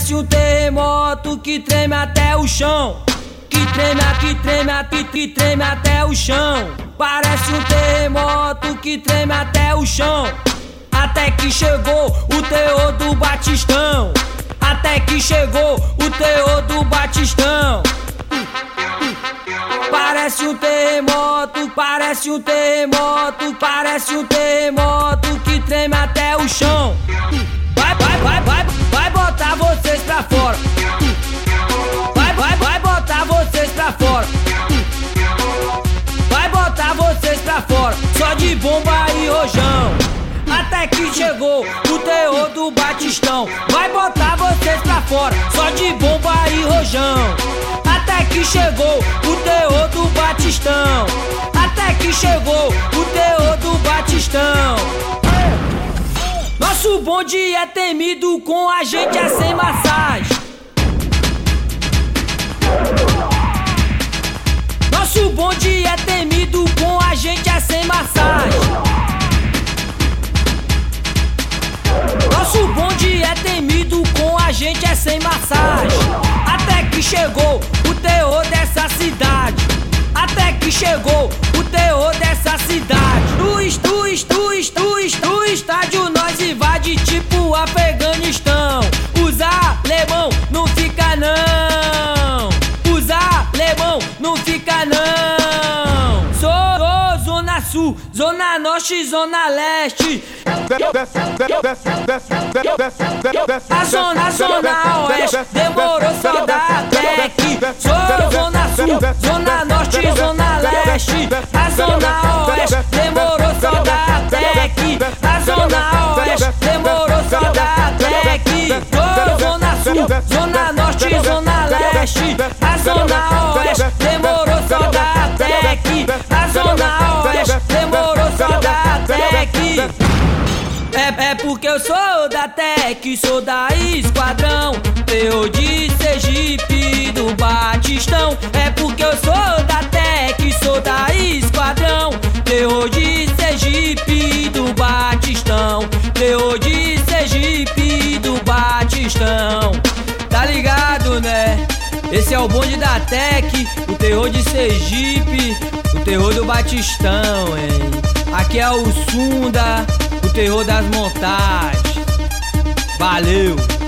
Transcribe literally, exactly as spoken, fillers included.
Parece um terremoto que treme até o chão. Que treme, que treme, que, que treme até o chão. Parece um terremoto que treme até o chão. Até que chegou o terror do Batistão. Até que chegou o terror do Batistão. Parece um terremoto, parece um terremoto, parece um terremoto que treme até o chão. Vai, vai, vai, vai, vai botar vocês pra fora. Vai, vai, vai botar vocês pra fora. Vai botar vocês pra fora, só de bomba e rojão. Até que chegou o terror do Batistão. Vai botar vocês pra fora, só de bomba e rojão. Até que chegou o terror do Batistão. Até que chegou o terror do Batistão. Nosso bonde é temido, com a gente é sem massagem. Nosso bonde é temido, com a gente é sem massagem. Nosso bonde é temido, com a gente é sem massagem. Até que chegou o terror dessa cidade. Até que chegou o terror dessa cidade. No estu, estu, estu, estu, estádio nós invade tipo Afeganistão. Os alemão não fica não. Os alemão não fica não. Sou, sou Zona Sul, Zona Norte, Zona Leste. A zona, zona oeste, demorou só da Tec. Sou Zona Sul, Zona Norte, Zona Leste. A zona oeste, demorou só da Tec. A zona oeste, demorou só da Tec. Sou Zona Sul, Zona Norte, Zona Leste. A zona oeste, demorou só da Tec. A zona oeste, demorou só da Tec. É, é porque eu sou da Tec, sou da Esquadrão, eu de Sergipe do Batistão. É porque eu sou da Tec, sou da Esquadrão, eu de Sergipe do Batistão. Eu de Sergipe do Batistão. Tá ligado, né? Esse é o bonde da Tec, o terror de Sergipe, o terror do Batistão, hein? Aqui é o Sunda, o terror das montagens. Valeu!